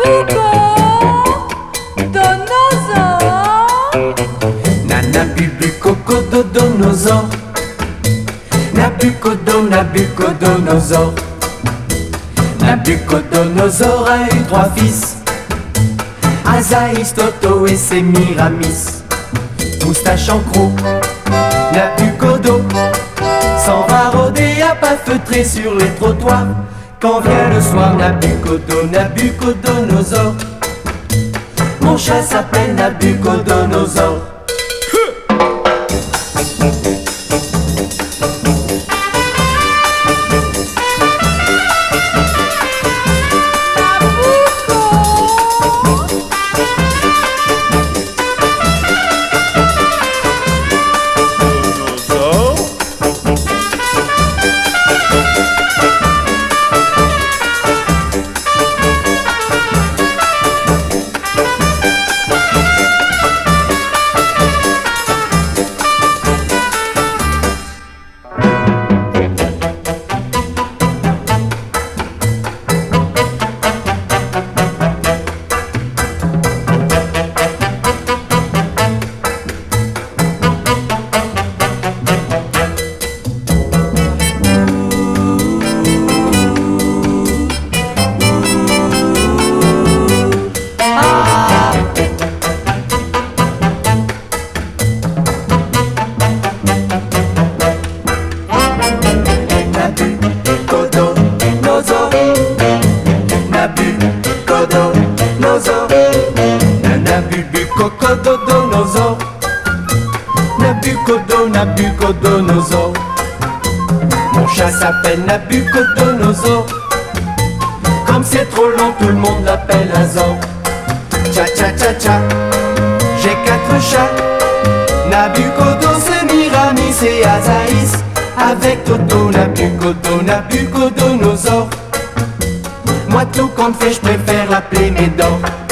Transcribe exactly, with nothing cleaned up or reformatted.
Nabucodonosor, Nabucodo, Nabucodonosor. Nabucodonosor a eu trois fils, Azaïs, Toto et Sémiramis. Moustache en croc, Nabucodo s'en va rôder à pas feutrer sur les trottoirs. Quand vient le soir, Nabucodo, Nabucodonosor. Mon chat s'appelle Nabucodonosor. Nabucodonosor, Nabucodo, Nabucodonosor. Mon chat s'appelle Nabucodonosor. Comme c'est trop long, tout le monde l'appelle Azor. Tcha tcha tcha tcha, j'ai quatre chats, Nabucodo, Sémiramis et Azaïs. Avec Toto, Nabucodo, Nabucodonosor. Moi tout compte fait, je préfère l'appeler Médor.